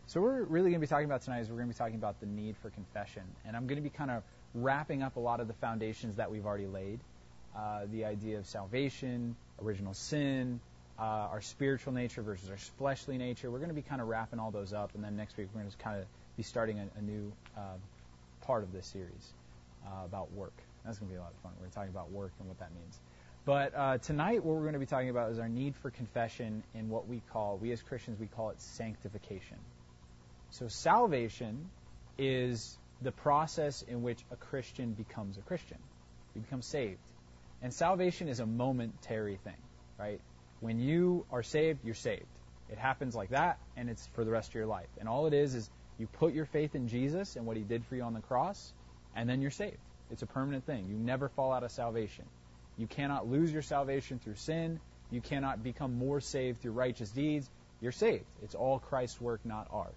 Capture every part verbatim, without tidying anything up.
So what we're really going to be talking about tonight is we're going to be talking about the need for confession. And I'm going to be kind of wrapping up a lot of the foundations that we've already laid. Uh, the idea of salvation, original sin, uh, our spiritual nature versus our fleshly nature. We're going to be kind of wrapping all those up. And then next week we're going to kind of be starting a, a new uh, part of this series uh, about work. That's going to be a lot of fun. We're going to talk about work and what that means. But uh, tonight what we're going to be talking about is our need for confession in what we call, we as Christians, we call it sanctification. So salvation is the process in which a Christian becomes a Christian. We become saved. And salvation is a momentary thing, right? When you are saved, you're saved. It happens like that, and it's for the rest of your life. And all it is is you put your faith in Jesus and what He did for you on the cross, and then you're saved. It's a permanent thing. You never fall out of salvation. You cannot lose your salvation through sin. You cannot become more saved through righteous deeds. You're saved. It's all Christ's work, not ours.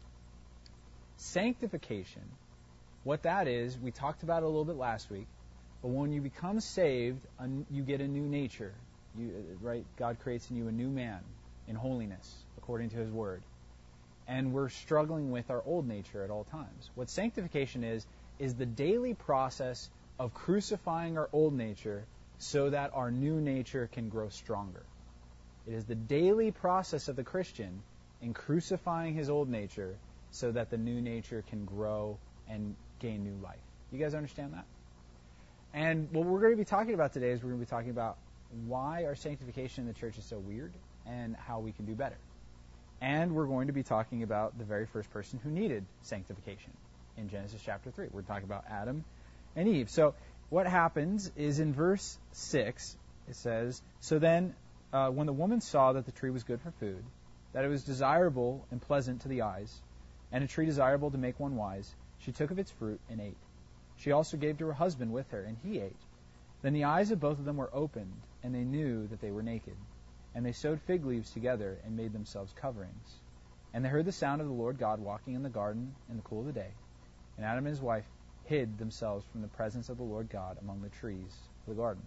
Sanctification, what that is, we talked about it a little bit last week, but when you become saved, you get a new nature. You, right? God creates in you a new man in holiness, according to His Word. And we're struggling with our old nature at all times. What sanctification is, is the daily process of crucifying our old nature so that our new nature can grow stronger. It is the daily process of the Christian in crucifying his old nature so that the new nature can grow and gain new life. You guys understand that? And what we're going to be talking about today is we're going to be talking about why our sanctification in the church is so weird and how we can do better. And we're going to be talking about the very first person who needed sanctification in Genesis chapter three. We're talking about Adam and Eve. So what happens is in verse six, it says, So then, uh, when the woman saw that the tree was good for food, that it was desirable and pleasant to the eyes, and a tree desirable to make one wise, she took of its fruit and ate. She also gave to her husband with her, and he ate. Then the eyes of both of them were opened, and they knew that they were naked. And they sewed fig leaves together and made themselves coverings. And they heard the sound of the Lord God walking in the garden in the cool of the day. And Adam and his wife hid themselves from the presence of the Lord God among the trees of the garden.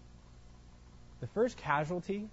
The first casualty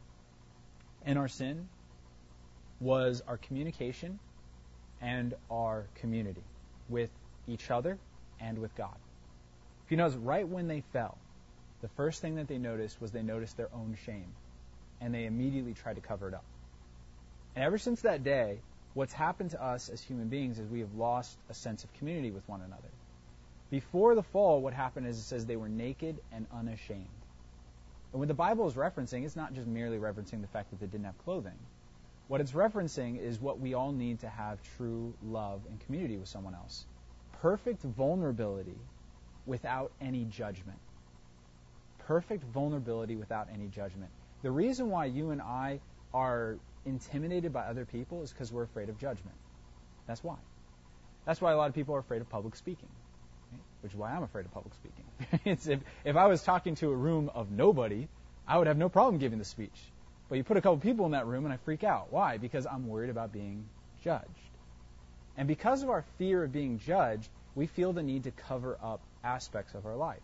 in our sin was our communication and our community with each other and with God. If you notice, right when they fell, the first thing that they noticed was they noticed their own shame, and they immediately tried to cover it up. And ever since that day, what's happened to us as human beings is we have lost a sense of community with one another. Before the fall, what happened is it says they were naked and unashamed. And when the Bible is referencing, it's not just merely referencing the fact that they didn't have clothing. What it's referencing is what we all need to have true love and community with someone else. Perfect vulnerability without any judgment. Perfect vulnerability without any judgment. The reason why you and I are intimidated by other people is because we're afraid of judgment. That's why. That's why a lot of people are afraid of public speaking, right? Which is why I'm afraid of public speaking. it's if, if I was talking to a room of nobody, I would have no problem giving the speech. But you put a couple people in that room and I freak out. Why? Because I'm worried about being judged. And because of our fear of being judged, we feel the need to cover up aspects of our life.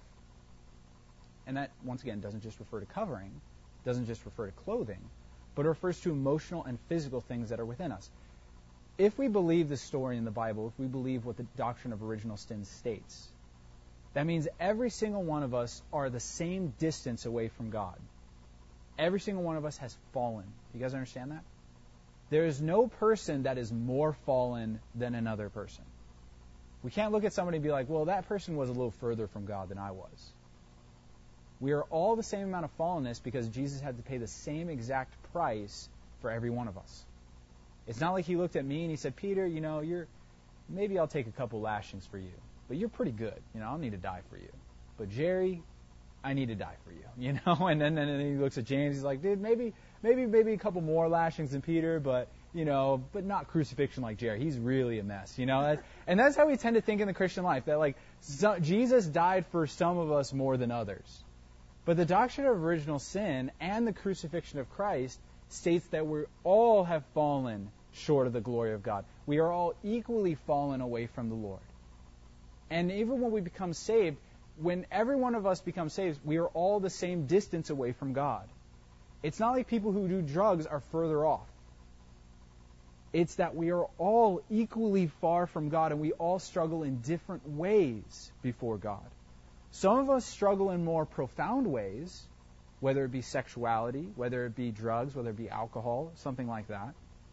And that, once again, doesn't just refer to covering, doesn't just refer to clothing, but it refers to emotional and physical things that are within us. If we believe the story in the Bible, if we believe what the doctrine of original sin states, that means every single one of us are the same distance away from God. Every single one of us has fallen. Do you guys understand that? There is no person that is more fallen than another person. We can't look at somebody and be like, well, that person was a little further from God than I was. We are all the same amount of fallenness because Jesus had to pay the same exact price for every one of us. It's not like He looked at me and He said, Peter, you know, you're maybe I'll take a couple lashings for you, but you're pretty good. You know, I'll need to die for you. But Jerry, I need to die for you. You know, and then, and then He looks at James. He's like, dude, maybe, maybe, maybe a couple more lashings than Peter, but you know, but not crucifixion like Jerry. He's really a mess. You know, that's, and that's how we tend to think in the Christian life. That like so, Jesus died for some of us more than others. But the doctrine of original sin and the crucifixion of Christ states that we all have fallen short of the glory of God. We are all equally fallen away from the Lord. And even when we become saved, when every one of us becomes saved, we are all the same distance away from God. It's not like people who do drugs are further off. It's that we are all equally far from God, and we all struggle in different ways before God. Some of us struggle in more profound ways, whether it be sexuality, whether it be drugs, whether it be alcohol, something like that.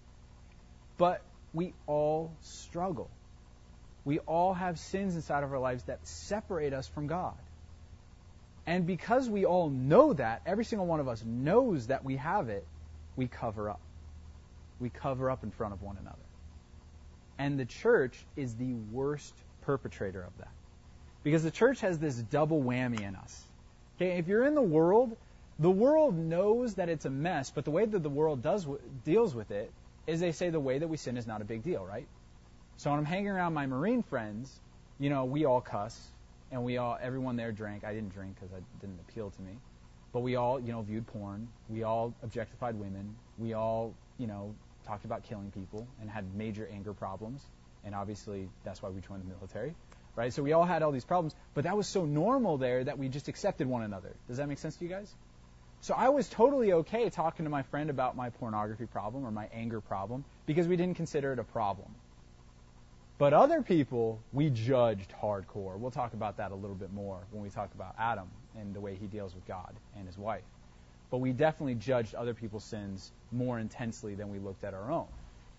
But we all struggle. We all have sins inside of our lives that separate us from God. And because we all know that, every single one of us knows that we have it, we cover up. We cover up in front of one another. And the church is the worst perpetrator of that. Because the church has this double whammy in us. Okay, if you're in the world, the world knows that it's a mess, but the way that the world does deals with it is they say the way that we sin is not a big deal, right? So when I'm hanging around my Marine friends, you know, we all cuss, and we all, everyone there drank. I didn't drink because it didn't appeal to me. But we all, you know, viewed porn. We all objectified women. We all, you know, talked about killing people and had major anger problems. And obviously, that's why we joined the military, right? So we all had all these problems. But that was so normal there that we just accepted one another. Does that make sense to you guys? So I was totally okay talking to my friend about my pornography problem or my anger problem because we didn't consider it a problem. But other people, we judged hardcore. We'll talk about that a little bit more when we talk about Adam and the way he deals with God and his wife. But we definitely judged other people's sins more intensely than we looked at our own.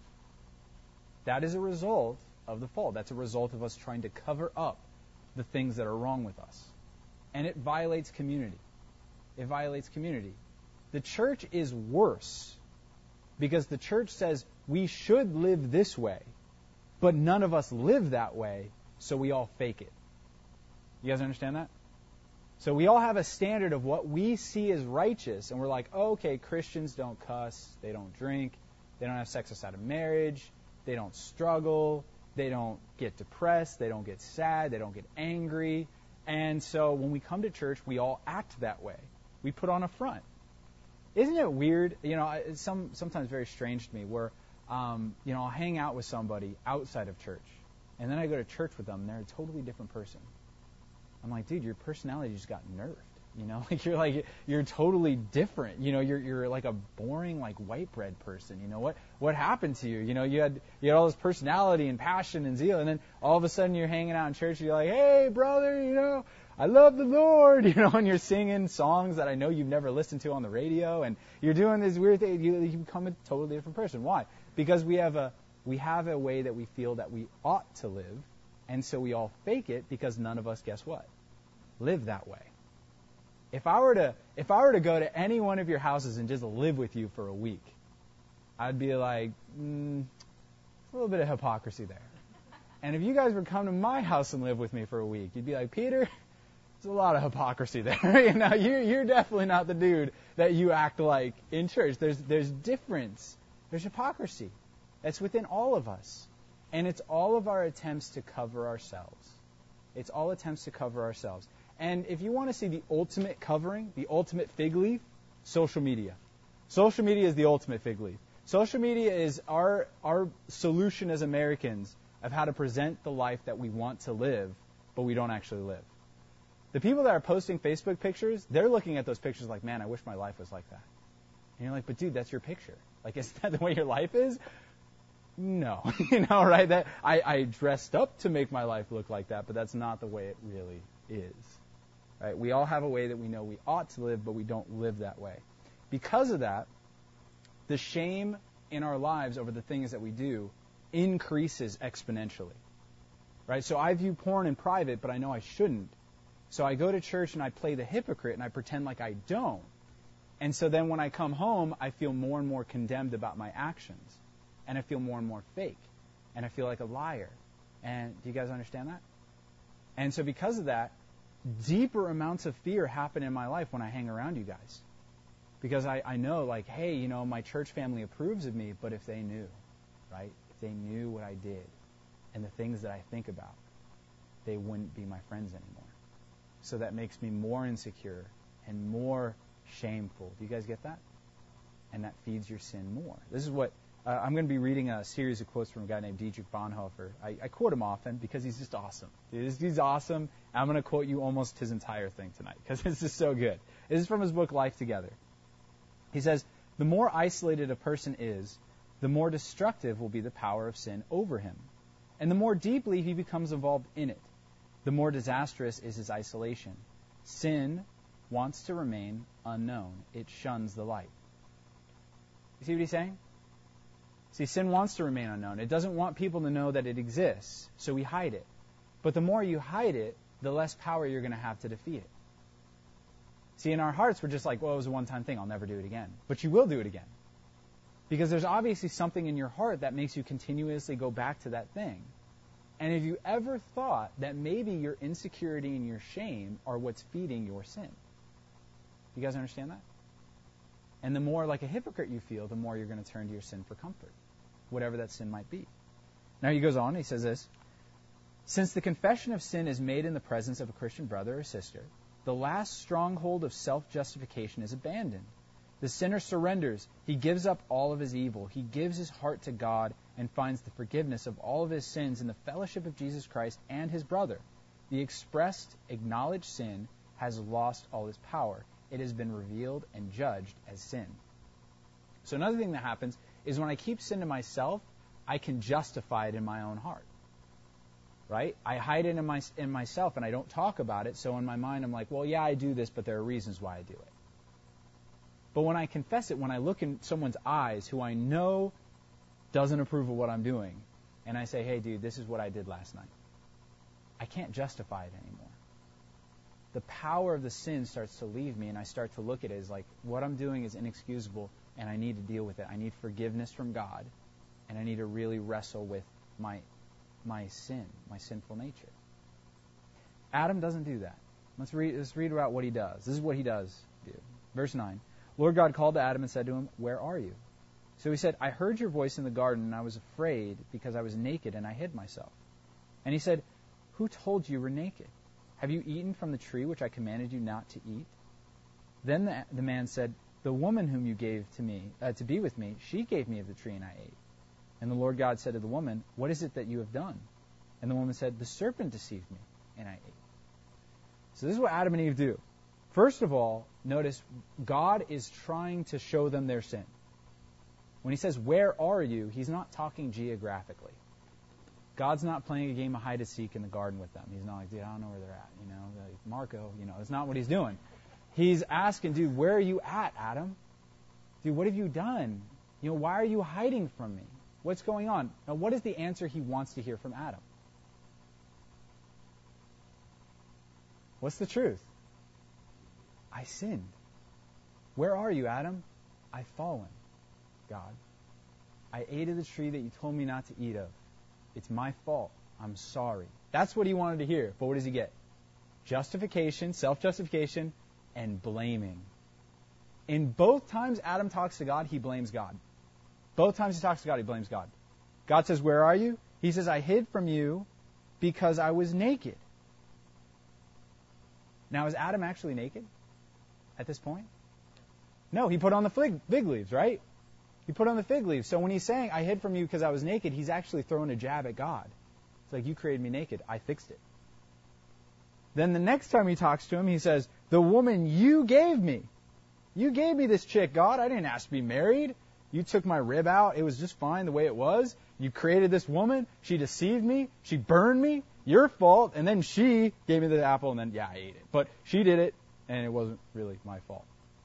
That is a result of the fall. That's a result of us trying to cover up the things that are wrong with us. And it violates community. It violates community. The church is worse because the church says we should live this way, but none of us live that way, so we all fake it. You guys understand that? So we all have a standard of what we see as righteous, and we're like, oh, okay, Christians don't cuss, they don't drink, they don't have sex outside of marriage, they don't struggle, they don't get depressed, they don't get sad, they don't get angry. And so when we come to church, we all act that way. We put on a front. Isn't it weird? You know, it's some sometimes very strange to me where, um, you know, I'll hang out with somebody outside of church, and then I go to church with them, and they're a totally different person. I'm like, dude, your personality just got nerfed. You know, like you're like you're totally different. You know, you're you're like a boring like white bread person. You know what what happened to you? You know, you had you had all this personality and passion and zeal, and then all of a sudden you're hanging out in church. And you're like, hey, brother, you know, I love the Lord. You know, and you're singing songs that I know you've never listened to on the radio, and you're doing this weird thing. You, you become a totally different person. Why? Because we have a we have a way that we feel that we ought to live, and so we all fake it because none of us, guess what, live that way. If I were to if I were to go to any one of your houses and just live with you for a week, I'd be like, mm, a little bit of hypocrisy there. And if you guys were to come to my house and live with me for a week, you'd be like, Peter, there's a lot of hypocrisy there. You know, you're you're definitely not the dude that you act like in church. There's there's difference. There's hypocrisy. That's within all of us. And it's all of our attempts to cover ourselves. It's all attempts to cover ourselves. And if you want to see the ultimate covering, the ultimate fig leaf, social media. Social media is the ultimate fig leaf. Social media is our our solution as Americans of how to present the life that we want to live, but we don't actually live. The people that are posting Facebook pictures, they're looking at those pictures like, man, I wish my life was like that. And you're like, but dude, that's your picture. Like, is that the way your life is? No. You know, right? That I, I dressed up to make my life look like that, but that's not the way it really is. Right? We all have a way that we know we ought to live, but we don't live that way. Because of that, the shame in our lives over the things that we do increases exponentially. Right? So I view porn in private, but I know I shouldn't. So I go to church and I play the hypocrite and I pretend like I don't. And so then when I come home, I feel more and more condemned about my actions. And I feel more and more fake. And I feel like a liar. And do you guys understand that? And so because of that, deeper amounts of fear happen in my life when I hang around you guys. Because I, I know, like, hey, you know, my church family approves of me, but if they knew, right? If they knew what I did and the things that I think about, they wouldn't be my friends anymore. So that makes me more insecure and more shameful. Do you guys get that? And that feeds your sin more. This is what uh, I'm going to be reading a series of quotes from a guy named Dietrich Bonhoeffer. I, I quote him often because he's just awesome. He's, he's awesome. I'm going to quote you almost his entire thing tonight because it's just so good. This is from his book Life Together. He says, the more isolated a person is, the more destructive will be the power of sin over him. And the more deeply he becomes involved in it, the more disastrous is his isolation. Sin wants to remain unknown. It shuns the light. You see what he's saying? See, sin wants to remain unknown. It doesn't want people to know that it exists, so we hide it. But the more you hide it, the less power you're going to have to defeat it. See, in our hearts, we're just like, well, it was a one-time thing. I'll never do it again. But you will do it again. Because there's obviously something in your heart that makes you continuously go back to that thing. And if you ever thought that maybe your insecurity and your shame are what's feeding your sin. You guys understand that? And the more like a hypocrite you feel, the more you're going to turn to your sin for comfort, whatever that sin might be. Now he goes on, he says this, since the confession of sin is made in the presence of a Christian brother or sister, the last stronghold of self-justification is abandoned. The sinner surrenders. He gives up all of his evil. He gives his heart to God and finds the forgiveness of all of his sins in the fellowship of Jesus Christ and his brother. The expressed, acknowledged sin has lost all its power. It has been revealed and judged as sin. So another thing that happens is when I keep sin to myself, I can justify it in my own heart. Right? I hide it in, my, in myself and I don't talk about it, so in my mind I'm like, well, yeah, I do this, but there are reasons why I do it. But when I confess it, when I look in someone's eyes who I know doesn't approve of what I'm doing, and I say, hey, dude, this is what I did last night, I can't justify it anymore. The power of the sin starts to leave me, and I start to look at it as like, what I'm doing is inexcusable, and I need to deal with it. I need forgiveness from God, and I need to really wrestle with my my sin, my sinful nature. Adam doesn't do that. Let's read, let's read about what he does. This is what he does do. Verse nine. Lord God called to Adam and said to him, where are you? So he said, I heard your voice in the garden, and I was afraid because I was naked, and I hid myself. And he said, who told you you were naked? Have you eaten from the tree which I commanded you not to eat? Then the, the man said, the woman whom you gave to me, uh, to be with me, she gave me of the tree, and I ate. And the Lord God said to the woman, what is it that you have done? And the woman said, the serpent deceived me, and I ate. So this is what Adam and Eve do. First of all, notice God is trying to show them their sin. When he says, where are you, he's not talking geographically. God's not playing a game of hide and seek in the garden with them. He's not like, dude, I don't know where they're at. You know, like, Marco, you know, it's not what he's doing. He's asking, dude, where are you at, Adam? Dude, what have you done? You know, why are you hiding from me? What's going on? Now, what is the answer he wants to hear from Adam? What's the truth? I sinned. Where are you, Adam? I've fallen, God. I ate of the tree that you told me not to eat of. It's my fault. I'm sorry. That's what he wanted to hear. But what does he get? Justification, self-justification, and blaming. In both times Adam talks to God, he blames God. Both times he talks to God, he blames God. God says, where are you? He says, I hid from you because I was naked. Now, is Adam actually naked at this point? No, he put on the fig, fig leaves, right? He put on the fig leaves. So when he's saying, I hid from you because I was naked, he's actually throwing a jab at God. It's like, you created me naked. I fixed it. Then the next time he talks to him, he says, the woman you gave me. You gave me this chick, God. I didn't ask to be married. You took my rib out. It was just fine the way it was. You created this woman. She deceived me. She burned me. Your fault. And then she gave me the apple, and then, yeah, I ate it. But she did it, and it wasn't really my fault.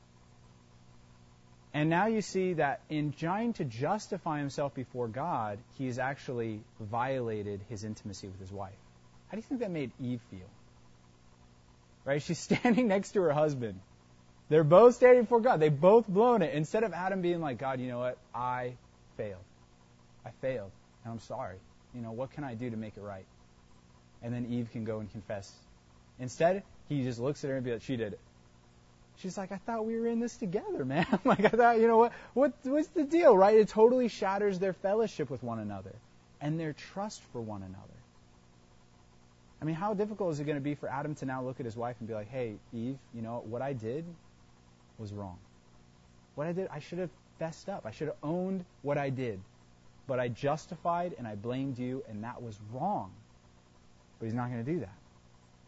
And now you see that in trying to justify himself before God, he has actually violated his intimacy with his wife. How do you think that made Eve feel? Right? She's standing next to her husband. They're both standing before God. They've both blown it. Instead of Adam being like, God, you know what? I failed. I failed. And I'm sorry. You know, what can I do to make it right? And then Eve can go and confess. Instead, he just looks at her and be like, she did it. She's like, I thought we were in this together, man. Like, I thought, you know what, what? What's the deal, right? It totally shatters their fellowship with one another and their trust for one another. I mean, how difficult is it going to be for Adam to now look at his wife and be like, hey, Eve, you know, what I did was wrong. What I did, I should have fessed up. I should have owned what I did. But I justified and I blamed you, and that was wrong. But he's not going to do that.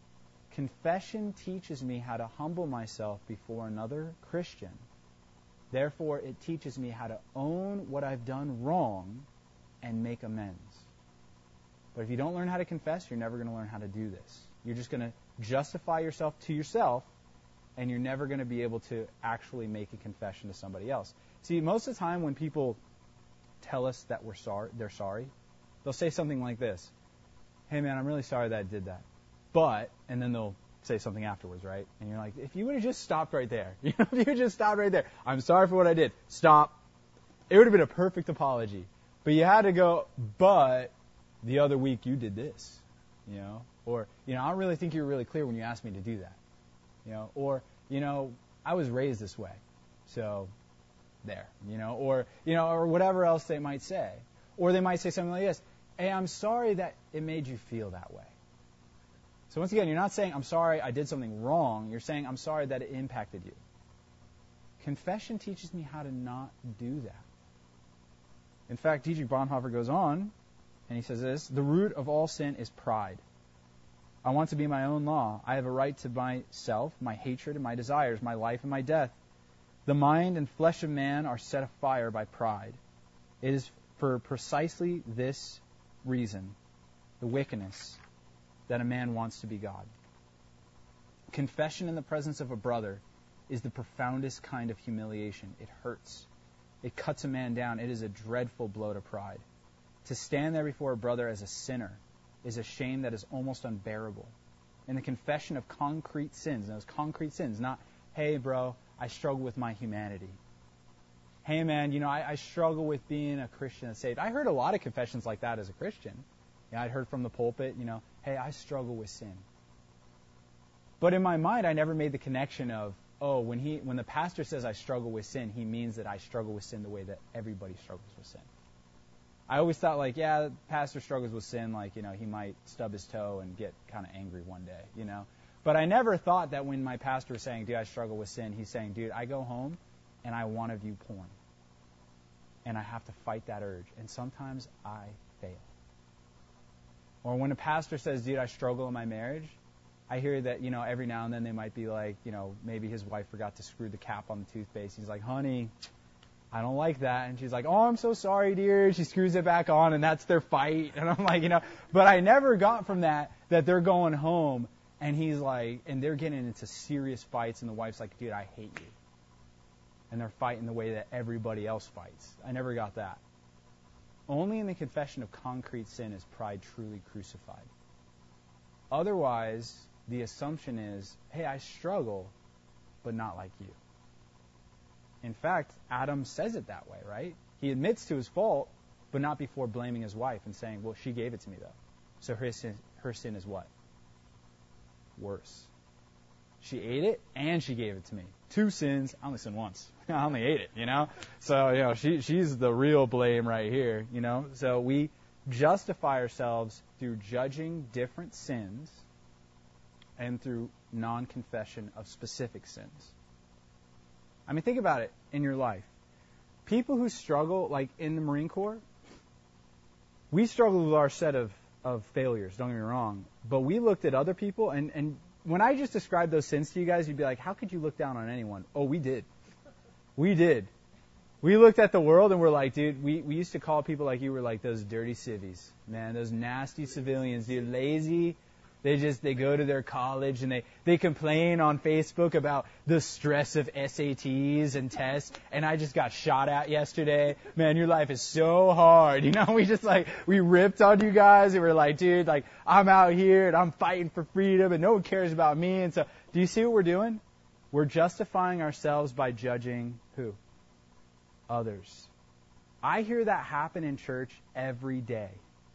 Confession teaches me how to humble myself before another Christian Therefore, it teaches me how to own what I've done wrong and make amends. But if you don't learn how to confess, you're never going to learn how to do this. You're just going to justify yourself to yourself, and you're never going to be able to actually make a confession to somebody else. See, most of the time when people tell us that we're sorry, they're sorry, they'll say something like this: "Hey man, I'm really sorry that I did that. But," and then they'll say something afterwards, right? And you're like, if you would have just stopped right there, you know, if you would just stopped right there, "I'm sorry for what I did. Stop." It would have been a perfect apology. But you had to go, "But the other week you did this," you know, or, you know, "I don't really think you were really clear when you asked me to do that," you know, or, you know, "I was raised this way, so there," you know, or, you know, or whatever else they might say. Or they might say something like this: "Hey, I'm sorry that it made you feel that way." So once again, you're not saying, "I'm sorry I did something wrong." You're saying, "I'm sorry that it impacted you." Confession teaches me how to not do that. In fact, Dietrich Bonhoeffer goes on, and he says this: "The root of all sin is pride. I want to be my own law. I have a right to myself, my hatred and my desires, my life and my death. The mind and flesh of man are set afire by pride. It is for precisely this reason, the wickedness, that a man wants to be God." Confession in the presence of a brother is the profoundest kind of humiliation. It hurts. It cuts a man down. It is a dreadful blow to pride. To stand there before a brother as a sinner is a shame that is almost unbearable. And the confession of concrete sins, and those concrete sins, not, "Hey bro, I struggle with my humanity. Hey man, you know, I, I struggle with being a Christian and saved." I heard a lot of confessions like that as a Christian. You know, I'd heard from the pulpit, you know, "Hey, I struggle with sin." But in my mind, I never made the connection of, oh, when he, when the pastor says I struggle with sin, he means that I struggle with sin the way that everybody struggles with sin. I always thought, like, yeah, the pastor struggles with sin, like, you know, he might stub his toe and get kind of angry one day, you know. But I never thought that when my pastor was saying, "Dude, I struggle with sin," he's saying, "Dude, I go home and I want to view porn. And I have to fight that urge. And sometimes I fail." Or when a pastor says, "Dude, I struggle in my marriage," I hear that, you know, every now and then they might be like, you know, maybe his wife forgot to screw the cap on the toothpaste. He's like, "Honey, I don't like that." And she's like, "Oh, I'm so sorry, dear." She screws it back on, and that's their fight. And I'm like, you know, but I never got from that that they're going home and he's like, and they're getting into serious fights, and the wife's like, "Dude, I hate you." And they're fighting the way that everybody else fights. I never got that. Only in the confession of concrete sin is pride truly crucified. Otherwise, the assumption is, "Hey, I struggle, but not like you." In fact, Adam says it that way, right? He admits to his fault, but not before blaming his wife and saying, "Well, she gave it to me, though. So her sin, her sin is what? Worse. She ate it, and she gave it to me. Two sins. I only sinned once. I only ate it, you know? So, you know, she she's the real blame right here, you know? So we justify ourselves through judging different sins and through non-confession of specific sins. I mean, think about it in your life. People who struggle, like in the Marine Corps, we struggle with our set of, of failures, don't get me wrong. But we looked at other people, and, and when I just described those sins to you guys, you'd be like, how could you look down on anyone? Oh, we did. We did. We looked at the world and we're like, dude, we, we used to call people like you were like those dirty civvies. Man, those nasty civilians, dude, lazy. They just, they go to their college and they, they complain on Facebook about the stress of S A Ts and tests. And I just got shot at yesterday. Man, your life is so hard. You know, we just like, we ripped on you guys and we're like, dude, like, I'm out here and I'm fighting for freedom and no one cares about me. And so, do you see what we're doing? We're justifying ourselves by judging who? Others. I hear that happen in church every day.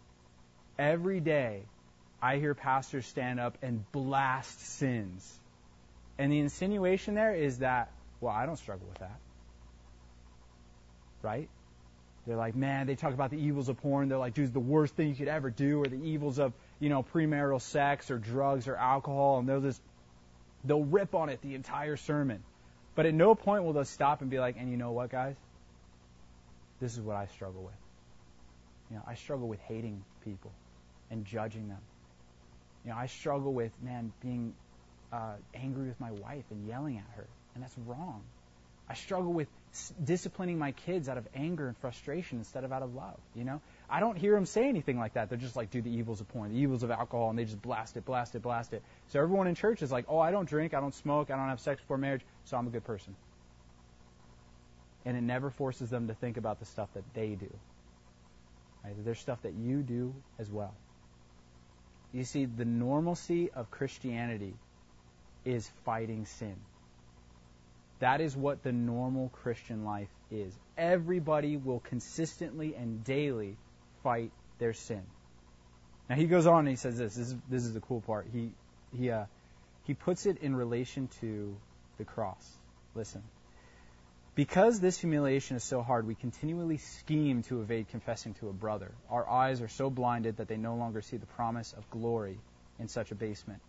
Every day. I hear pastors stand up and blast sins. And the insinuation there is that, well, I don't struggle with that. Right? They're like, man, they talk about the evils of porn. They're like, dude, the worst thing you could ever do, or the evils of, you know, premarital sex or drugs or alcohol. And they'll just, they'll rip on it the entire sermon. But at no point will they stop and be like, and you know what, guys? This is what I struggle with. You know, I struggle with hating people and judging them. You know, I struggle with, man, being uh, angry with my wife and yelling at her. And that's wrong. I struggle with disciplining my kids out of anger and frustration instead of out of love, you know? I don't hear them say anything like that. They're just like, dude, the evils of porn, the evils of alcohol, and they just blast it, blast it, blast it. So everyone in church is like, oh, I don't drink, I don't smoke, I don't have sex before marriage, so I'm a good person. And it never forces them to think about the stuff that they do. Right? There's stuff that you do as well. You see, the normalcy of Christianity is fighting sin. That is what the normal Christian life is. Everybody will consistently and daily fight their sin. Now he goes on and he says this. This is, this is the cool part. He he uh, he puts it in relation to the cross. Listen. Because this humiliation is so hard, we continually scheme to evade confessing to a brother. Our eyes are so blinded that they no longer see the promise of glory in such abasement.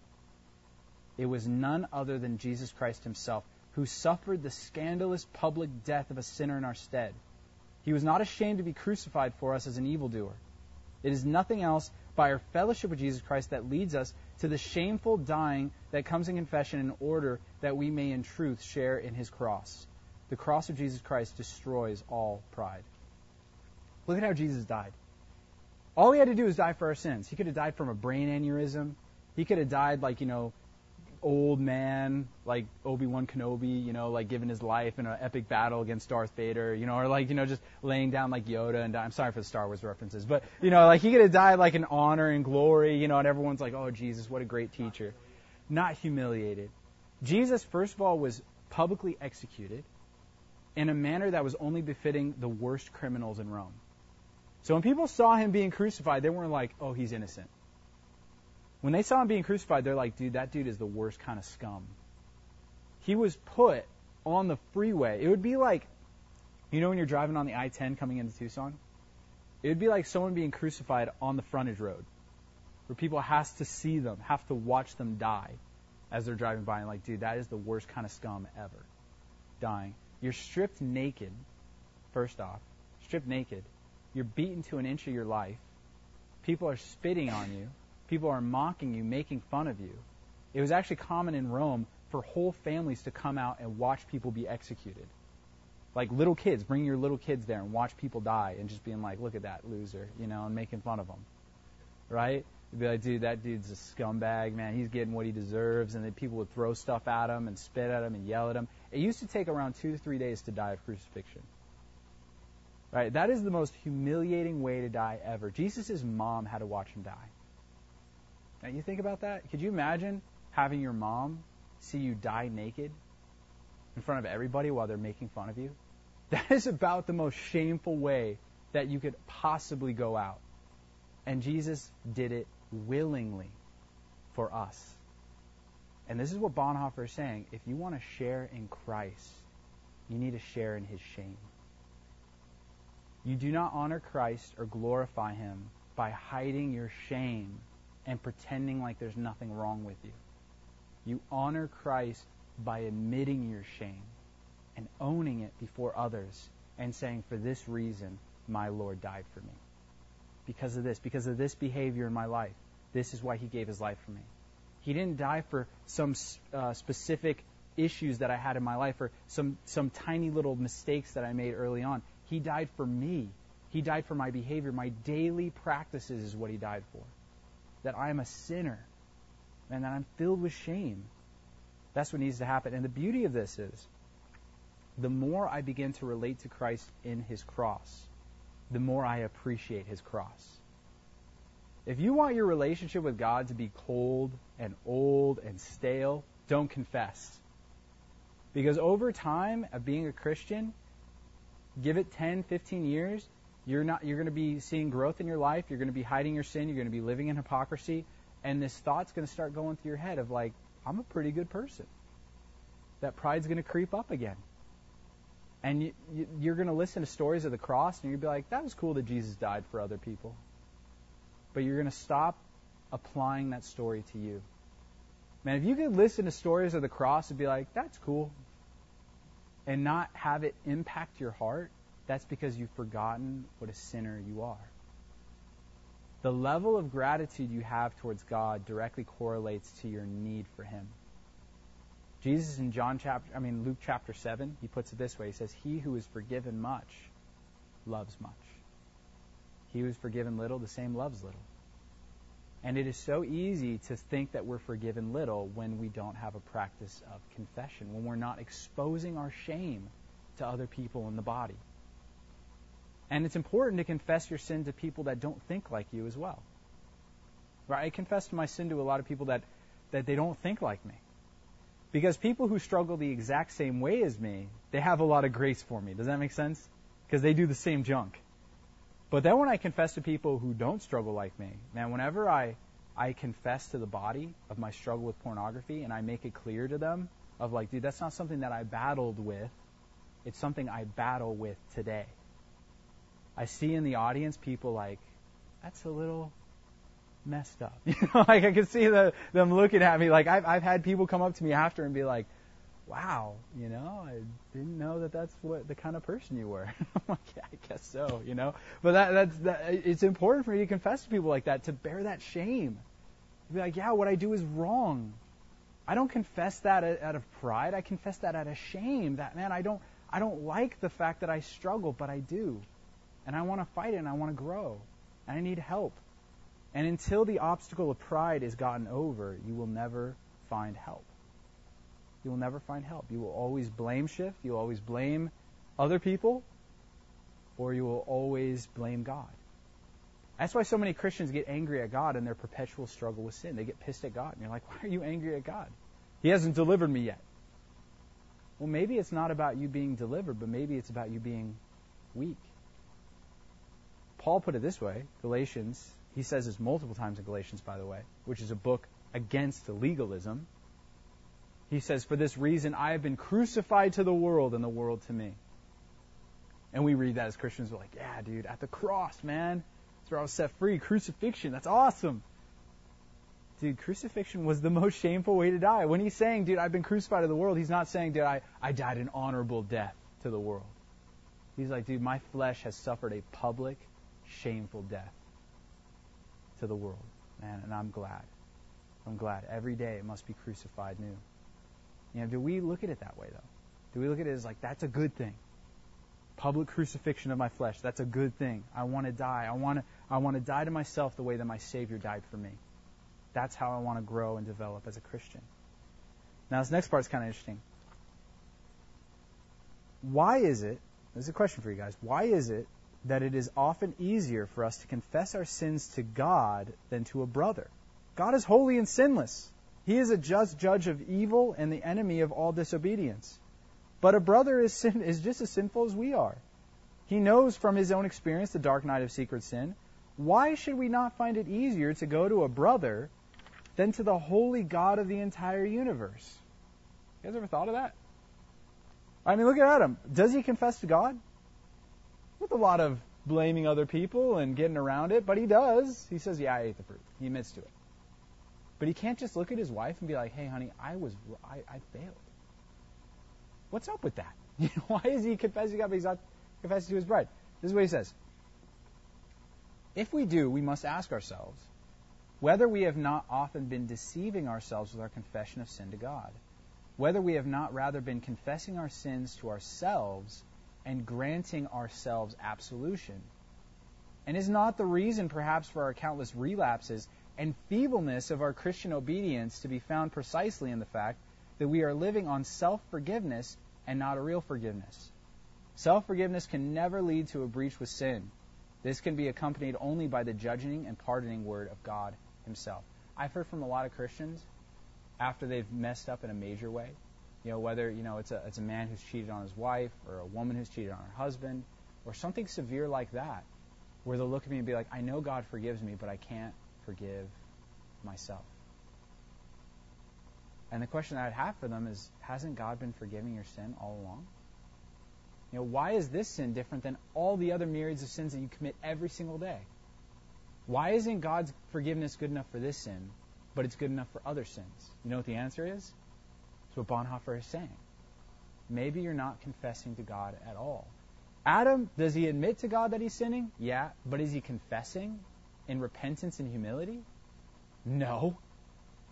It was none other than Jesus Christ himself who suffered the scandalous public death of a sinner in our stead. He was not ashamed to be crucified for us as an evildoer. It is nothing else by our fellowship with Jesus Christ that leads us to the shameful dying that comes in confession in order that we may in truth share in his cross. The cross of Jesus Christ destroys all pride. Look at how Jesus died. All he had to do was die for our sins. He could have died from a brain aneurysm. He could have died like, you know, old man, like Obi-Wan Kenobi, you know, like giving his life in an epic battle against Darth Vader, you know, or like, you know, just laying down like Yoda and die. I'm sorry for the Star Wars references, but, you know, like he could have died like in honor and glory, you know, and everyone's like, oh, Jesus, what a great teacher. Not humiliated. Jesus, first of all, was publicly executed in a manner that was only befitting the worst criminals in Rome. So when people saw him being crucified, they weren't like, oh, he's innocent. When they saw him being crucified, they're like, dude, that dude is the worst kind of scum. He was put on the freeway. It would be like, you know when you're driving on the I ten coming into Tucson? It would be like someone being crucified on the frontage road, where people has to see them, have to watch them die as they're driving by. And like, dude, that is the worst kind of scum ever, dying. You're stripped naked, first off, stripped naked. You're beaten to an inch of your life. People are spitting on you. People are mocking you, making fun of you. It was actually common in Rome for whole families to come out and watch people be executed. Like little kids, bring your little kids there and watch people die and just being like, look at that loser, you know, and making fun of them. Right? You'd be like, dude, that dude's a scumbag, man. He's getting what he deserves. And then people would throw stuff at him and spit at him and yell at him. It used to take around two to three days to die of crucifixion. Right? That is the most humiliating way to die ever. Jesus' mom had to watch him die. Now, you think about that? Could you imagine having your mom see you die naked in front of everybody while they're making fun of you? That is about the most shameful way that you could possibly go out. And Jesus did it willingly for us. And this is what Bonhoeffer is saying. If you want to share in Christ, you need to share in his shame. You do not honor Christ or glorify him by hiding your shame and pretending like there's nothing wrong with you. You honor Christ by admitting your shame and owning it before others and saying, for this reason, my Lord died for me. Because of this, because of this behavior in my life, this is why he gave his life for me. He didn't die for some uh, specific issues that I had in my life or some, some tiny little mistakes that I made early on. He died for me. He died for my behavior. My daily practices is what he died for. That I am a sinner and that I'm filled with shame. That's what needs to happen. And the beauty of this is, the more I begin to relate to Christ in his cross, the more I appreciate his cross. If you want your relationship with God to be cold and old and stale, don't confess. Because over time of being a Christian, give it ten, fifteen years, you're not you're going to be seeing growth in your life, you're going to be hiding your sin, you're going to be living in hypocrisy, and this thought's going to start going through your head of like, I'm a pretty good person. That pride's going to creep up again. And you, you, you're going to listen to stories of the cross, and you'll be like, that was cool that Jesus died for other people. But you're going to stop applying that story to you. Man, if you could listen to stories of the cross and be like, that's cool, and not have it impact your heart, that's because you've forgotten what a sinner you are. The level of gratitude you have towards God directly correlates to your need for him. Jesus in John chapter, I mean Luke chapter seven, he puts it this way. He says, "He who is forgiven much loves much. He who is forgiven little, the same loves little." And it is so easy to think that we're forgiven little when we don't have a practice of confession, when we're not exposing our shame to other people in the body. And it's important to confess your sin to people that don't think like you as well. Right? I confess my sin to a lot of people that, that they don't think like me. Because people who struggle the exact same way as me, they have a lot of grace for me. Does that make sense? Because they do the same junk. But then when I confess to people who don't struggle like me, man, whenever I, I confess to the body of my struggle with pornography and I make it clear to them of like, dude, that's not something that I battled with. It's something I battle with today. I see in the audience people like, that's a little messed up. You know, like I can see the, them looking at me. Like I've, I've had people come up to me after and be like, wow, you know, I didn't know that that's what the kind of person you were. I'm like, yeah, I guess so, you know. But that, that's that, it's important for me to confess to people like that, to bear that shame. To be like, yeah, what I do is wrong. I don't confess that out of pride. I confess that out of shame. That, man, I don't, I don't like the fact that I struggle, but I do. And I want to fight it, and I want to grow. And I need help. And until the obstacle of pride is gotten over, you will never find help. You will never find help. You will always blame shift. You will always blame other people. Or you will always blame God. That's why so many Christians get angry at God in their perpetual struggle with sin. They get pissed at God. And you're like, why are you angry at God? He hasn't delivered me yet. Well, maybe it's not about you being delivered, but maybe it's about you being weak. Paul put it this way, Galatians, he says this multiple times in Galatians, by the way, which is a book against legalism. He says, for this reason, I have been crucified to the world and the world to me. And we read that as Christians. We're like, yeah, dude, at the cross, man. That's where I was set free. Crucifixion, that's awesome. Dude, crucifixion was the most shameful way to die. When he's saying, dude, I've been crucified to the world, he's not saying, dude, I, I died an honorable death to the world. He's like, dude, my flesh has suffered a public, shameful death to the world. Man, and I'm glad. I'm glad. Every day it must be crucified new. You know, do we look at it that way, though? Do we look at it as like, that's a good thing? Public crucifixion of my flesh, that's a good thing. I want to die. I want to I want to die to myself the way that my Savior died for me. That's how I want to grow and develop as a Christian. Now, this next part is kind of interesting. Why is it, this is a question for you guys, why is it that it is often easier for us to confess our sins to God than to a brother? God is holy and sinless. He is a just judge of evil and the enemy of all disobedience. But a brother is sin, is just as sinful as we are. He knows from his own experience the dark night of secret sin. Why should we not find it easier to go to a brother than to the holy God of the entire universe? You guys ever thought of that? I mean, look at Adam. Does he confess to God? With a lot of blaming other people and getting around it, but he does. He says, yeah, I ate the fruit. He admits to it. But he can't just look at his wife and be like, hey, honey, I was, I, I failed. What's up with that? Why is he confessing to God, but he's not confessing to his bride? This is what he says. If we do, we must ask ourselves whether we have not often been deceiving ourselves with our confession of sin to God, whether we have not rather been confessing our sins to ourselves and granting ourselves absolution. And is not the reason perhaps for our countless relapses and feebleness of our Christian obedience to be found precisely in the fact that we are living on self-forgiveness and not a real forgiveness? Self-forgiveness can never lead to a breach with sin. This can be accompanied only by the judging and pardoning word of God himself. I've heard from a lot of Christians after they've messed up in a major way, you know, whether, you know, it's a, it's a man who's cheated on his wife or a woman who's cheated on her husband or something severe like that, where they'll look at me and be like, I know God forgives me, but I can't forgive myself. And the question I'd have for them is, hasn't God been forgiving your sin all along? You know, why is this sin different than all the other myriads of sins that you commit every single day? Why isn't God's forgiveness good enough for this sin, but it's good enough for other sins? You know what the answer is? It's what Bonhoeffer is saying. Maybe you're not confessing to God at all. Adam, does he admit to God that he's sinning? Yeah, but is he confessing in repentance and humility? No.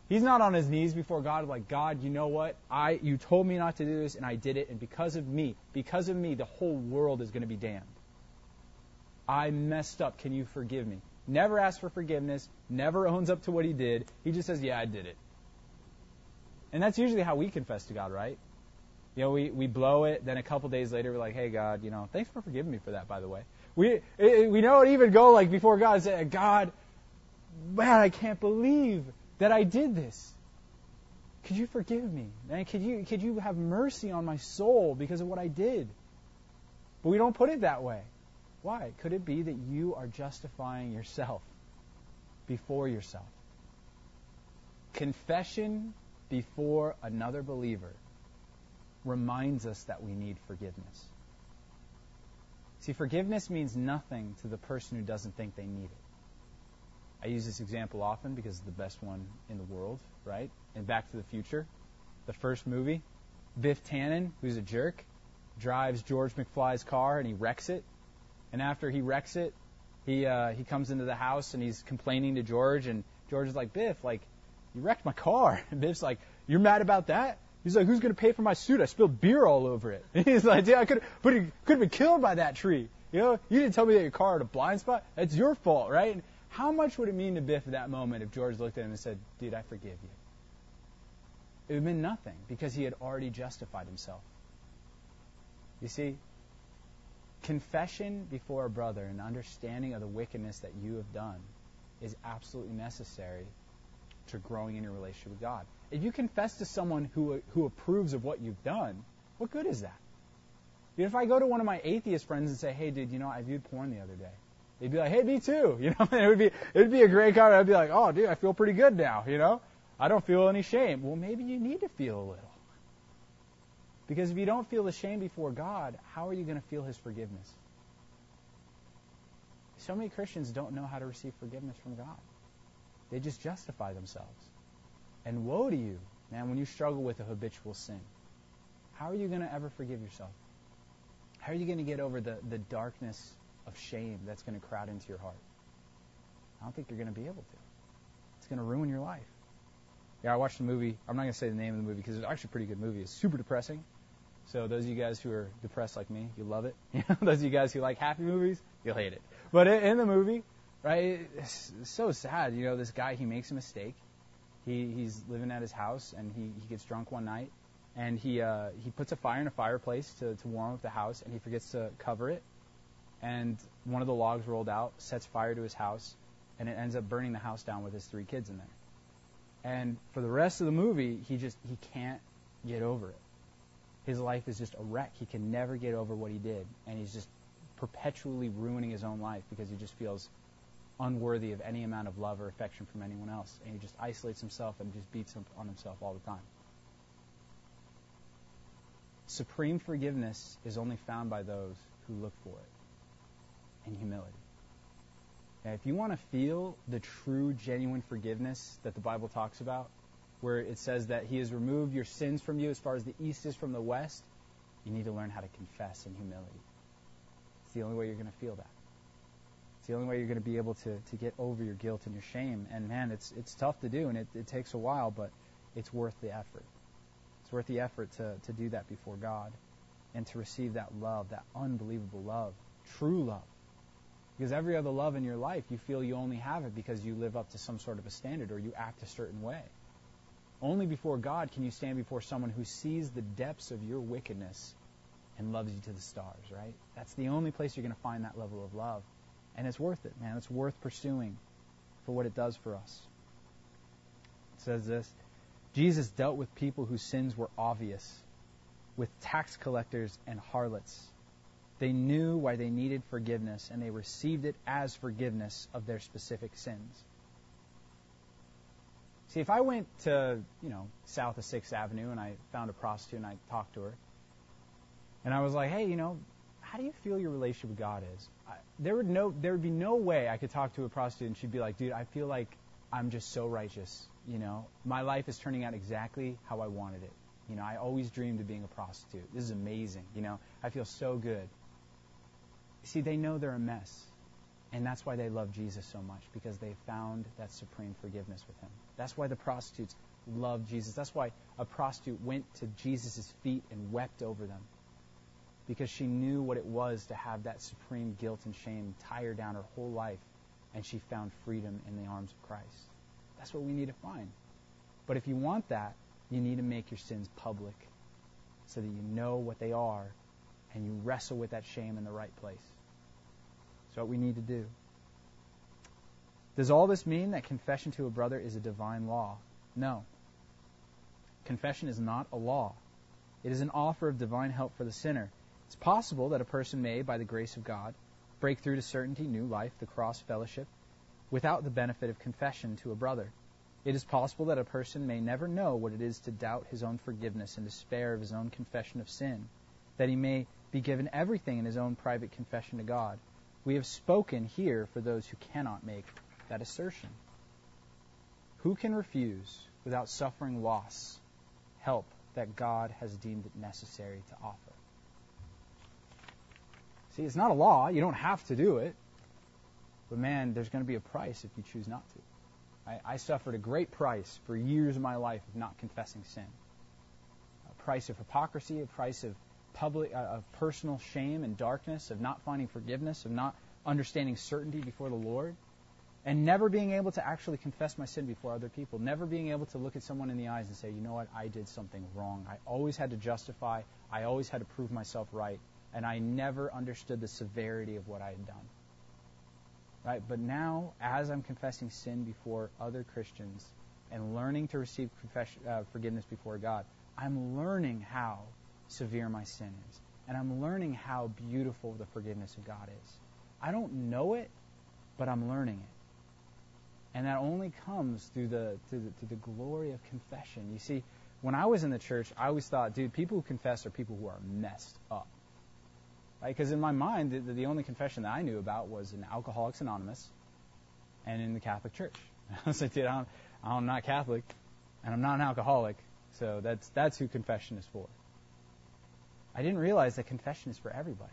He's not on his knees before God like, God, you know what? I you told me not to do this, and I did it, and because of me, because of me, the whole world is going to be damned. I messed up. Can you forgive me? Never asks for forgiveness, never owns up to what he did. He just says, yeah, I did it. And that's usually how we confess to God, right? You know, we, we blow it, then a couple days later we're like, hey, God, you know, thanks for forgiving me for that, by the way. We it, we don't even go like before God and say, God, man, I can't believe that I did this. Could you forgive me? Man, could you could you have mercy on my soul because of what I did? But we don't put it that way. Why? Could it be that you are justifying yourself before yourself? Confession before another believer reminds us that we need forgiveness. See, forgiveness means nothing to the person who doesn't think they need it. I use this example often because it's the best one in the world, right? In Back to the Future, the first movie, Biff Tannen, who's a jerk, drives George McFly's car and he wrecks it. And after he wrecks it, he uh, he comes into the house and he's complaining to George, and George is like, Biff, like, you wrecked my car. And Biff's like, you're mad about that? He's like, who's going to pay for my suit? I spilled beer all over it. And he's like, yeah, I could but he could have been killed by that tree. You know, you didn't tell me that your car had a blind spot. That's your fault, right? And how much would it mean to Biff at that moment if George looked at him and said, dude, I forgive you? It would mean nothing because he had already justified himself. You see, confession before a brother and understanding of the wickedness that you have done is absolutely necessary to growing in your relationship with God. If you confess to someone who who approves of what you've done, what good is that? If I go to one of my atheist friends and say, hey, dude, you know, I viewed porn the other day. They'd be like, hey, me too. You know, and it would be it would be a great comment. I'd be like, oh, dude, I feel pretty good now. You know, I don't feel any shame. Well, maybe you need to feel a little, because if you don't feel the shame before God, how are you going to feel His forgiveness? So many Christians don't know how to receive forgiveness from God. They just justify themselves. And woe to you, man, when you struggle with a habitual sin. How are you going to ever forgive yourself? How are you going to get over the, the darkness of shame that's going to crowd into your heart? I don't think you're going to be able to. It's going to ruin your life. Yeah, I watched a movie. I'm not going to say the name of the movie because it's actually a pretty good movie. It's super depressing. So those of you guys who are depressed like me, you love it. Those of you guys who like happy movies, you'll hate it. But in the movie, right, it's so sad. You know, this guy, he makes a mistake. He he's living at his house, and he, he gets drunk one night, and he uh, he puts a fire in a fireplace to, to warm up the house, and he forgets to cover it. And one of the logs rolled out, sets fire to his house, and it ends up burning the house down with his three kids in there. And for the rest of the movie, he just he can't get over it. His life is just a wreck. He can never get over what he did, and he's just perpetually ruining his own life because he just feels unworthy of any amount of love or affection from anyone else, and he just isolates himself and just beats on himself all the time. Supreme forgiveness is only found by those who look for it in humility. Now, if you want to feel the true, genuine forgiveness that the Bible talks about, where it says that He has removed your sins from you as far as the east is from the west, you need to learn how to confess in humility. It's the only way you're going to feel that. It's the only way you're going to be able to, to get over your guilt and your shame. And man, it's it's tough to do, and it, it takes a while, but it's worth the effort. It's worth the effort to, to do that before God and to receive that love, that unbelievable love, true love. Because every other love in your life, you feel you only have it because you live up to some sort of a standard or you act a certain way. Only before God can you stand before someone who sees the depths of your wickedness and loves you to the stars, right? That's the only place you're going to find that level of love. And it's worth it, man. It's worth pursuing for what it does for us. It says this, Jesus dealt with people whose sins were obvious, with tax collectors and harlots. They knew why they needed forgiveness, and they received it as forgiveness of their specific sins. See, if I went to, you know, south of sixth Avenue and I found a prostitute and I talked to her, and I was like, hey, you know, how do you feel your relationship with God is? I, there would no, there would be no way I could talk to a prostitute and she'd be like, dude, I feel like I'm just so righteous. You know, my life is turning out exactly how I wanted it. You know, I always dreamed of being a prostitute. This is amazing. You know, I feel so good. See, they know they're a mess. And that's why they love Jesus so much, because they found that supreme forgiveness with him. That's why the prostitutes loved Jesus. That's why a prostitute went to Jesus' feet and wept over them, because she knew what it was to have that supreme guilt and shame tie her down her whole life, and she found freedom in the arms of Christ. That's what we need to find. But if you want that, you need to make your sins public so that you know what they are and you wrestle with that shame in the right place. That's what we need to do. Does all this mean that confession to a brother is a divine law? No. Confession is not a law. It is an offer of divine help for the sinner. It's possible that a person may, by the grace of God, break through to certainty, new life, the cross fellowship, without the benefit of confession to a brother. It is possible that a person may never know what it is to doubt his own forgiveness and despair of his own confession of sin, that he may be given everything in his own private confession to God. We have spoken here for those who cannot make that assertion. Who can refuse, without suffering loss, help that God has deemed it necessary to offer? See, it's not a law. You don't have to do it. But man, there's going to be a price if you choose not to. I, I suffered a great price for years of my life of not confessing sin. A price of hypocrisy, a price of public, uh, of personal shame and darkness, of not finding forgiveness, of not understanding certainty before the Lord, and never being able to actually confess my sin before other people, never being able to look at someone in the eyes and say, you know what, I did something wrong. I always had to justify, I always had to prove myself right, and I never understood the severity of what I had done. Right? But now, as I'm confessing sin before other Christians and learning to receive confession, uh, forgiveness before God, I'm learning how severe my sin is. And I'm learning how beautiful the forgiveness of God is. I don't know it, but I'm learning it. And that only comes through the, through the, through the glory of confession. You see, when I was in the church, I always thought, dude, people who confess are people who are messed up. Right? Because in my mind, the, the only confession that I knew about was in Alcoholics Anonymous and in the Catholic Church. I was like, dude, I'm, I'm not Catholic, and I'm not an alcoholic, so that's that's who confession is for. I didn't realize that confession is for everybody.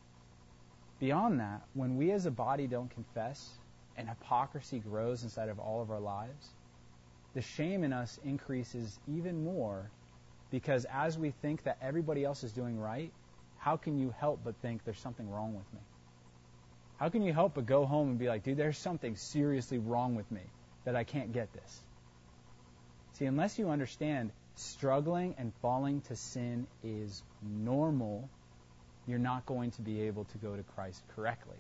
Beyond that, when we as a body don't confess and hypocrisy grows inside of all of our lives, the shame in us increases even more, because as we think that everybody else is doing right, how can you help but think there's something wrong with me? How can you help but go home and be like, dude, there's something seriously wrong with me that I can't get this? See, unless you understand struggling and falling to sin is normal, you're not going to be able to go to Christ correctly.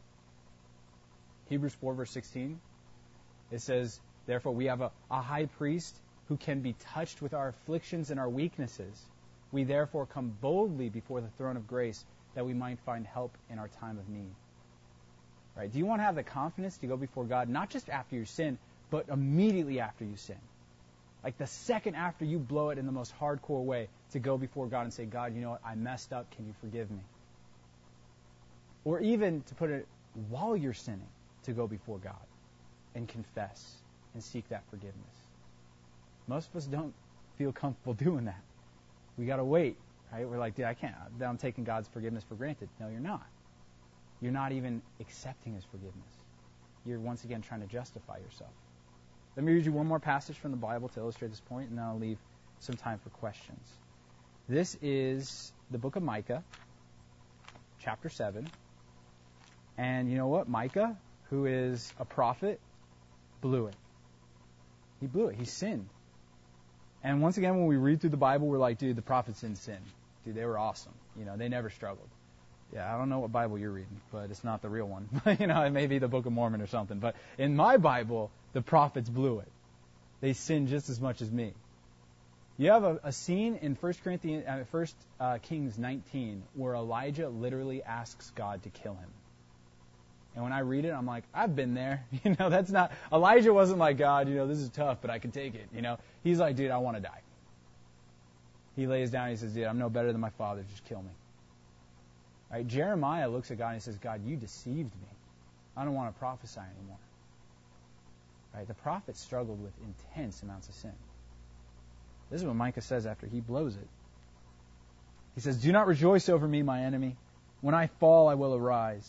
Hebrews four, verse sixteen, it says, therefore we have a, a high priest who can be touched with our afflictions and our weaknesses. We therefore come boldly before the throne of grace that we might find help in our time of need. Right? Do you want to have the confidence to go before God, not just after you sin, but immediately after you sin? Like the second after you blow it in the most hardcore way, to go before God and say, God, you know what, I messed up, can you forgive me? Or even, to put it, while you're sinning, to go before God and confess and seek that forgiveness. Most of us don't feel comfortable doing that. We got to wait, right? We're like, dude, I can't. I'm taking God's forgiveness for granted. No, you're not. You're not even accepting His forgiveness. You're once again trying to justify yourself. Let me read you one more passage from the Bible to illustrate this point, and then I'll leave some time for questions. This is the book of Micah, chapter seven. And you know what? Micah, who is a prophet, blew it. He blew it. He sinned. And once again, when we read through the Bible, we're like, dude, the prophets didn't sin. Dude, they were awesome. You know, they never struggled. Yeah, I don't know what Bible you're reading, but it's not the real one. You know, it may be the Book of Mormon or something. But in my Bible, the prophets blew it. They sinned just as much as me. You have a, a scene in First Corinthians, uh, First uh, Kings nineteen where Elijah literally asks God to kill him. And when I read it, I'm like, I've been there. You know, that's not, Elijah wasn't like, God, you know, this is tough, but I can take it. You know, he's like, dude, I want to die. He lays down, he says, dude, I'm no better than my father, just kill me. Right? Jeremiah looks at God and he says, God, you deceived me. I don't want to prophesy anymore. Right? The prophets struggled with intense amounts of sin. This is what Micah says after he blows it. He says, do not rejoice over me, my enemy. When I fall, I will arise.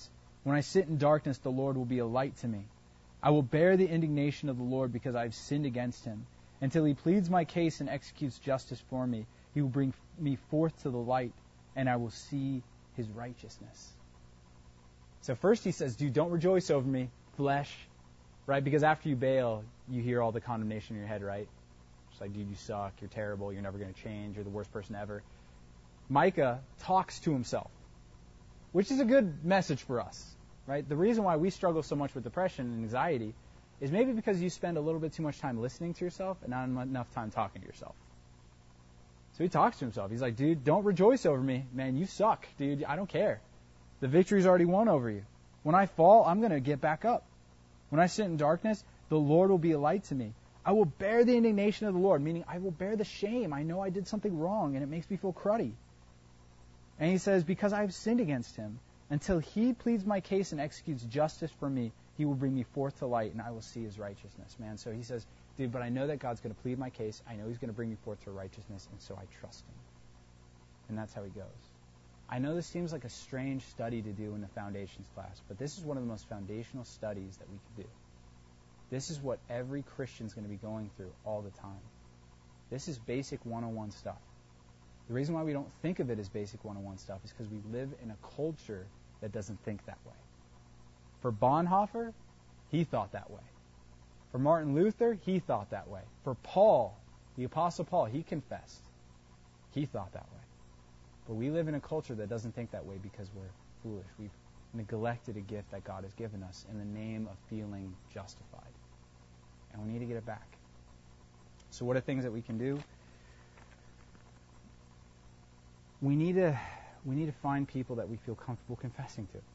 When I sit in darkness, the Lord will be a light to me. I will bear the indignation of the Lord because I have sinned against him. Until he pleads my case and executes justice for me, he will bring me forth to the light, and I will see his righteousness. So first he says, dude, don't rejoice over me, flesh, right? Because after you bail, you hear all the condemnation in your head, right? It's like, dude, you suck, you're terrible, you're never going to change, you're the worst person ever. Micah talks to himself, which is a good message for us, right? The reason why we struggle so much with depression and anxiety is maybe because you spend a little bit too much time listening to yourself and not enough time talking to yourself. So he talks to himself. He's like, dude, don't rejoice over me. Man, you suck, dude. I don't care. The victory's already won over you. When I fall, I'm going to get back up. When I sit in darkness, the Lord will be a light to me. I will bear the indignation of the Lord, meaning I will bear the shame. I know I did something wrong, and it makes me feel cruddy. And he says, because I have sinned against him, until he pleads my case and executes justice for me, he will bring me forth to light, and I will see his righteousness. Man, so he says, dude, but I know that God's going to plead my case. I know he's going to bring me forth to righteousness, and so I trust him. And that's how he goes. I know this seems like a strange study to do in the foundations class, but this is one of the most foundational studies that we could do. This is what every Christian's going to be going through all the time. This is basic one oh one stuff. The reason why we don't think of it as basic one oh one stuff is because we live in a culture that doesn't think that way. For Bonhoeffer, he thought that way. For Martin Luther, he thought that way. For Paul, the Apostle Paul, he confessed. He thought that way. But we live in a culture that doesn't think that way because we're foolish. We've neglected a gift that God has given us in the name of feeling justified. And we need to get it back. So what are things that we can do? We need to we need to find people that we feel comfortable confessing to.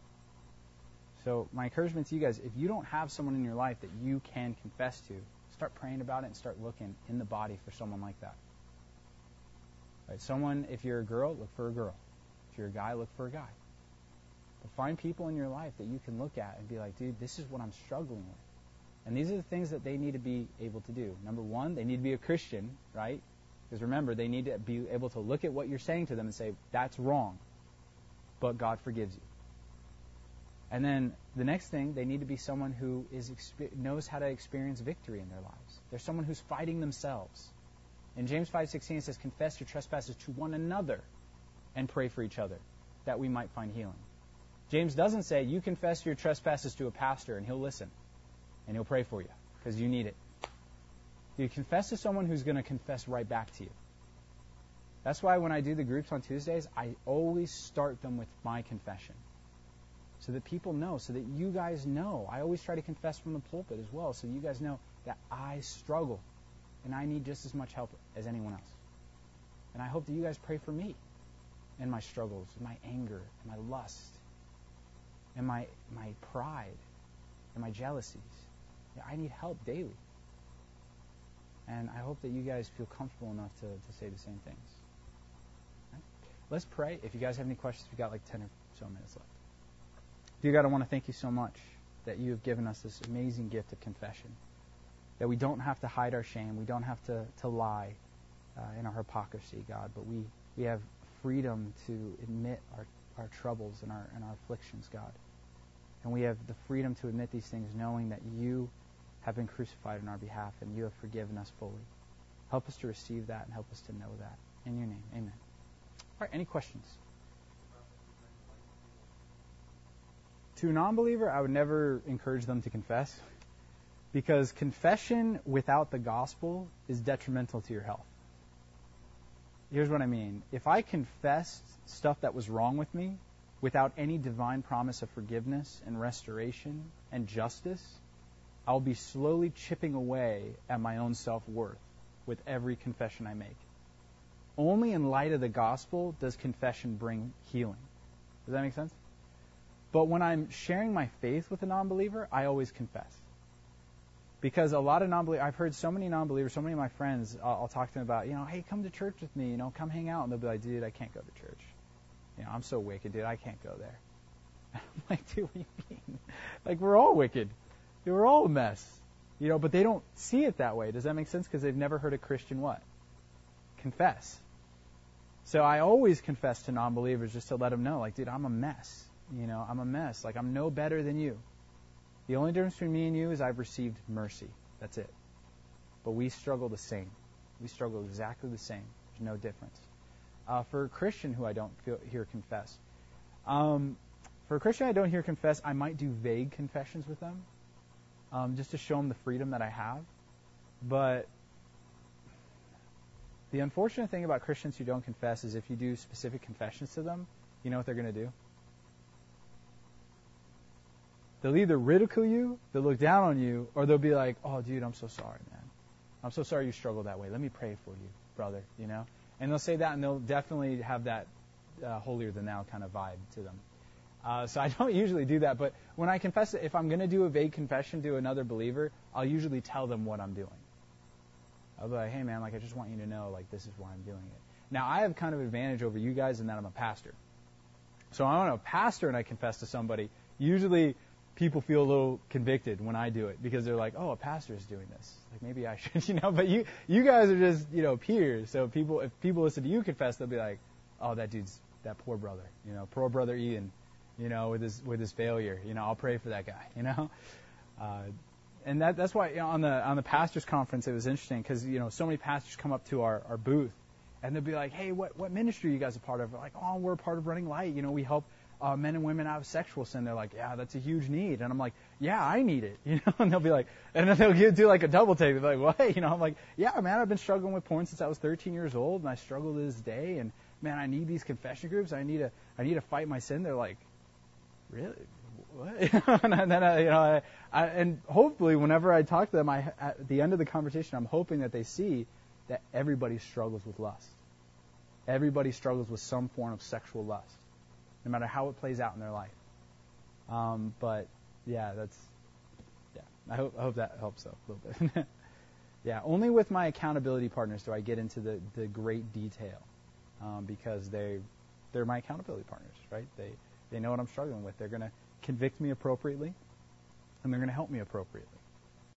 So my encouragement to you guys, if you don't have someone in your life that you can confess to, start praying about it and start looking in the body for someone like that. Right? Someone, if you're a girl, look for a girl. If you're a guy, look for a guy. But find people in your life that you can look at and be like, dude, this is what I'm struggling with. And these are the things that they need to be able to do. Number one, they need to be a Christian, right? Because remember, they need to be able to look at what you're saying to them and say, that's wrong, but God forgives you. And then the next thing, they need to be someone who is knows how to experience victory in their lives. They're someone who's fighting themselves. In James five sixteen, it says, confess your trespasses to one another and pray for each other, that we might find healing. James doesn't say, you confess your trespasses to a pastor and he'll listen and he'll pray for you because you need it. You confess to someone who's going to confess right back to you. That's why when I do the groups on Tuesdays, I always start them with my confession so that people know, so that you guys know. I always try to confess from the pulpit as well so you guys know that I struggle and I need just as much help as anyone else. And I hope that you guys pray for me and my struggles, my anger, and my lust, and my my pride, and my jealousies. Yeah, I need help daily. And I hope that you guys feel comfortable enough to, to say the same things. Right? Let's pray. If you guys have any questions, we've got like ten or so minutes left. Dear God, I want to thank you so much that you have given us this amazing gift of confession. That we don't have to hide our shame. We don't have to, to lie uh, in our hypocrisy, God. But we, we have freedom to admit our, our troubles and our, and our afflictions, God. And we have the freedom to admit these things knowing that you have been crucified on our behalf and you have forgiven us fully. Help us to receive that and help us to know that. In your name, amen. All right, any questions? To a non-believer, I would never encourage them to confess because confession without the gospel is detrimental to your health. Here's what I mean. If I confessed stuff that was wrong with me without any divine promise of forgiveness and restoration and justice, I'll be slowly chipping away at my own self-worth with every confession I make. Only in light of the gospel does confession bring healing. Does that make sense? But when I'm sharing my faith with a non-believer, I always confess. Because a lot of non-believers, I've heard so many non-believers, so many of my friends, I'll, I'll talk to them about, you know, hey, come to church with me, you know, come hang out. And they'll be like, dude, I can't go to church. You know, I'm so wicked, dude, I can't go there. And I'm like, dude, what do you mean? Like, we're all wicked. We're all a mess. You know, but they don't see it that way. Does that make sense? Because they've never heard a Christian what? Confess. So I always confess to non-believers just to let them know, like, dude, I'm a mess. You know, I'm a mess. Like, I'm no better than you. The only difference between me and you is I've received mercy. That's it. But we struggle the same. We struggle exactly the same. There's no difference. Uh, for a Christian who I don't feel, hear confess, um, for a Christian I don't hear confess, I might do vague confessions with them, um, just to show them the freedom that I have. But the unfortunate thing about Christians who don't confess is if you do specific confessions to them, you know what they're going to do? They'll either ridicule you, they'll look down on you, or they'll be like, oh, dude, I'm so sorry, man. I'm so sorry you struggle that way. Let me pray for you, brother, you know? And they'll say that, and they'll definitely have that uh, holier-than-thou kind of vibe to them. Uh, so I don't usually do that, but when I confess, if I'm going to do a vague confession to another believer, I'll usually tell them what I'm doing. I'll be like, hey, man, like, I just want you to know, like, this is why I'm doing it. Now, I have kind of advantage over you guys in that I'm a pastor. So I'm a pastor and I confess to somebody. Usually people feel a little convicted when I do it because they're like, oh, a pastor is doing this. Like, maybe I should, you know, but you you guys are just, you know, peers. So people, if people listen to you confess, they'll be like, oh, that dude's, that poor brother, you know, poor brother Ian, you know, with his with his failure. You know, I'll pray for that guy, you know. Uh, and that that's why, you know, on the on the pastors conference, it was interesting because, you know, so many pastors come up to our, our booth and they'll be like, hey, what, what ministry are you guys a part of? We're like, oh, we're a part of Running Light. You know, we help Uh, men and women out of sexual sin. They're like, yeah, that's a huge need. And I'm like, yeah, I need it. You know, and they'll be like, and then they'll get, do like a double take. They're like, what? You know, I'm like, yeah, man, I've been struggling with porn since I was thirteen years old, and I struggle to this day. And man, I need these confession groups. I need to, I need to fight my sin. They're like, really? What? And then, I, you know, I, I, and hopefully, whenever I talk to them, I at the end of the conversation, I'm hoping that they see that everybody struggles with lust. Everybody struggles with some form of sexual lust, no matter how it plays out in their life. Um, but yeah, that's yeah. I hope I hope that helps though, a little bit. Yeah, only with my accountability partners do I get into the, the great detail, um, because they they're my accountability partners, right? They they know what I'm struggling with. They're going to convict me appropriately, and they're going to help me appropriately.